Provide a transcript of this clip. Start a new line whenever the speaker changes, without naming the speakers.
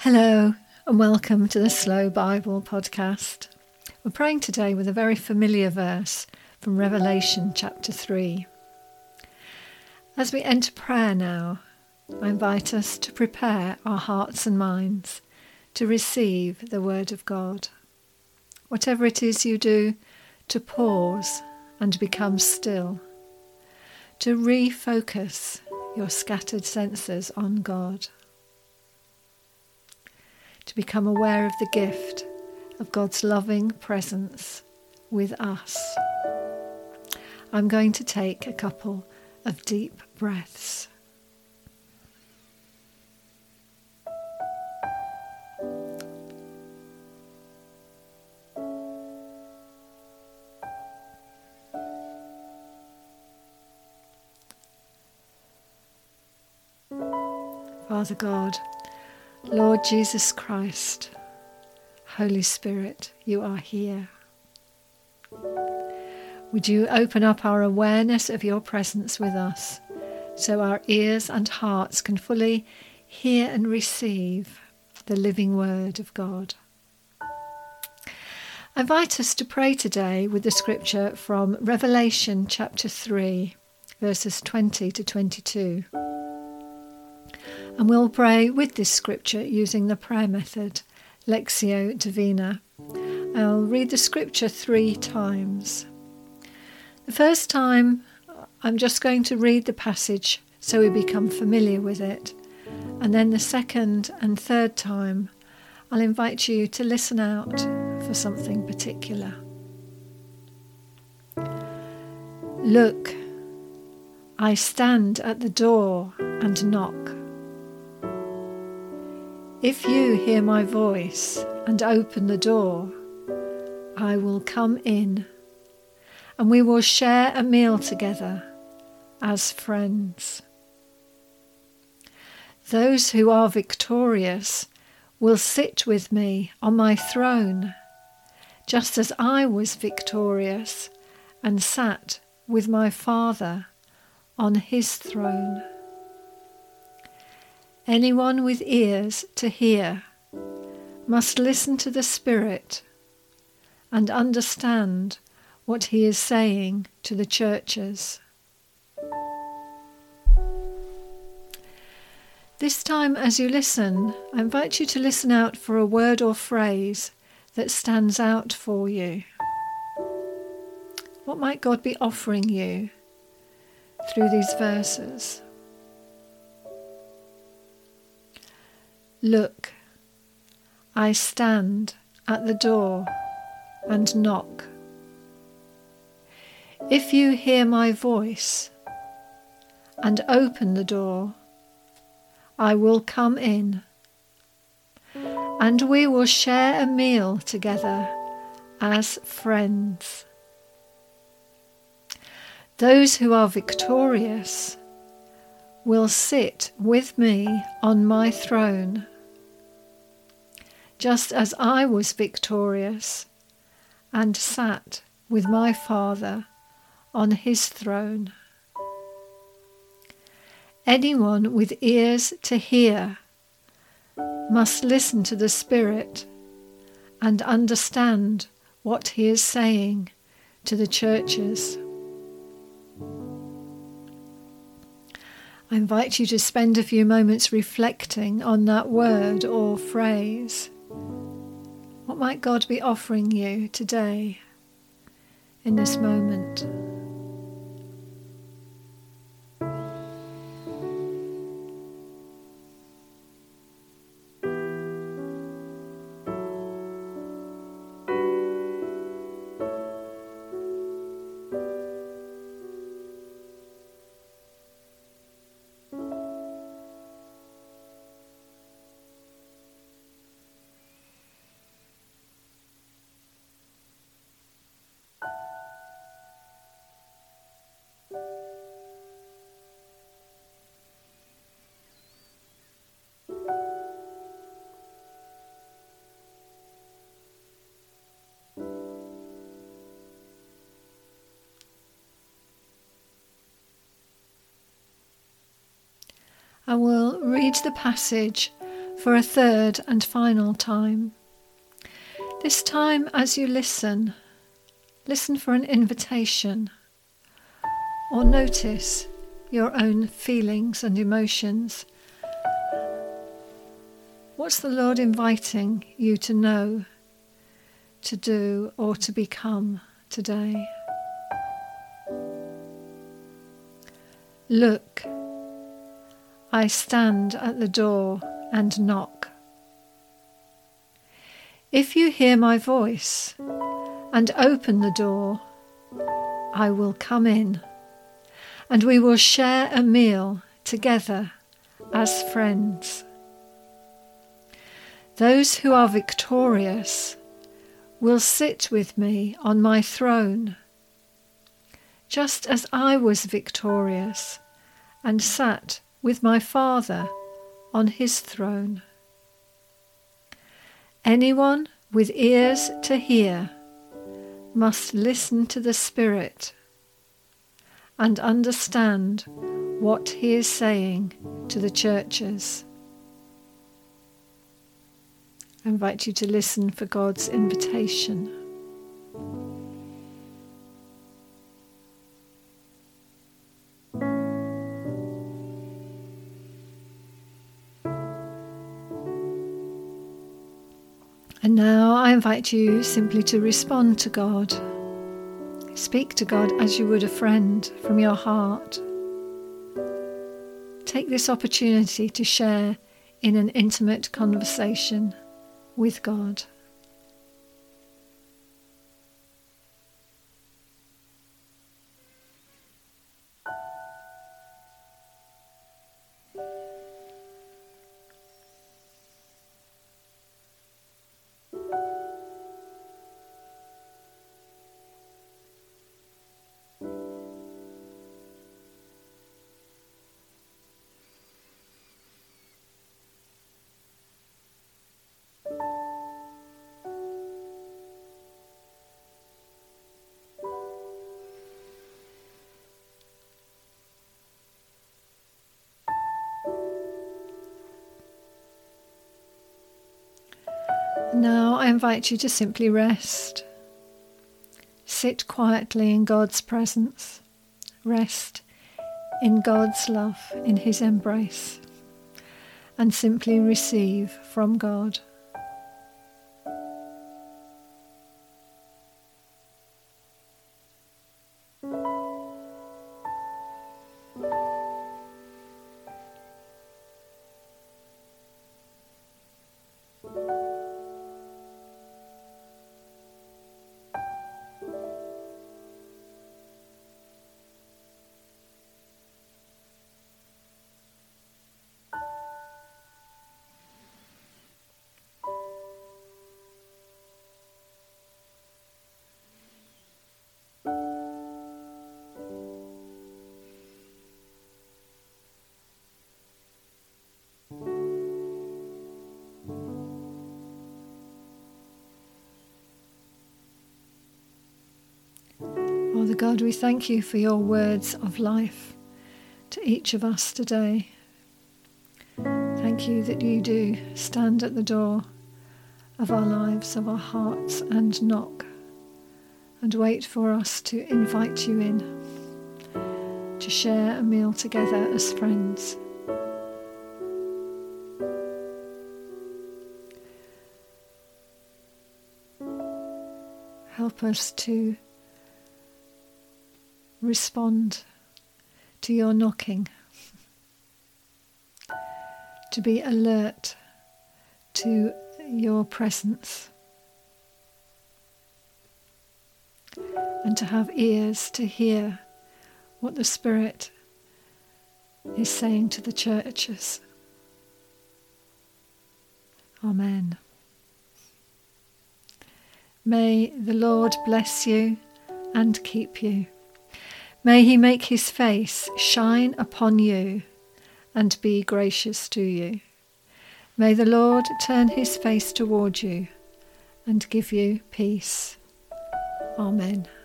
Hello and welcome to the Slow Bible podcast. We're praying today with a very familiar verse from Revelation chapter 3. As we enter prayer now, I invite us to prepare our hearts and minds to receive the Word of God. Whatever it is you do, to pause and become still, to refocus your scattered senses on God, to become aware of the gift of God's loving presence with us. I'm going to take a couple of deep breaths. Father God, Lord Jesus Christ, Holy Spirit, you are here. Would you open up our awareness of your presence with us so our ears and hearts can fully hear and receive the living word of God? I invite us to pray today with the scripture from Revelation chapter 3, verses 20 to 22. And we'll pray with this scripture using the prayer method, Lectio Divina. I'll read the scripture 3 times. The first time, I'm just going to read the passage so we become familiar with it. And then the second and third time, I'll invite you to listen out for something particular. Look, I stand at the door and knock. If you hear my voice and open the door, I will come in, and we will share a meal together as friends. Those who are victorious will sit with me on my throne, just as I was victorious and sat with my Father on his throne. Anyone with ears to hear must listen to the Spirit and understand what he is saying to the churches. This time, as you listen, I invite you to listen out for a word or phrase that stands out for you. What might God be offering you through these verses? Look, I stand at the door and knock. If you hear my voice and open the door, I will come in, and we will share a meal together as friends. Those who are victorious will sit with me on my throne, just as I was victorious and sat with my Father on his throne. Anyone with ears to hear must listen to the Spirit and understand what he is saying to the churches. I invite you to spend a few moments reflecting on that word or phrase. What might God be offering you today in this moment? I will read the passage for a third and final time. This time, as you listen for an invitation, or notice your own feelings and emotions. What's the Lord inviting you to know, to do, or to become today? Look, I stand at the door and knock. If you hear my voice and open the door, I will come in, and we will share a meal together as friends. Those who are victorious will sit with me on my throne, just as I was victorious and sat with my Father on his throne. Anyone with ears to hear must listen to the Spirit and understand what he is saying to the churches. I invite you to listen for God's invitation. And now I invite you simply to respond to God. Speak to God as you would a friend from your heart. Take this opportunity to share in an intimate conversation with God. Now I invite you to simply rest. Sit quietly in God's presence. Rest in God's love, in his embrace, and simply receive from God. Father God, we thank you for your words of life to each of us today. Thank you that you do stand at the door of our lives, of our hearts, and knock, and wait for us to invite you in, to share a meal together as friends. Help us to respond to your knocking, to be alert to your presence, and to have ears to hear what the Spirit is saying to the churches. Amen. May the Lord bless you and keep you. May he make his face shine upon you and be gracious to you. May the Lord turn his face toward you and give you peace. Amen.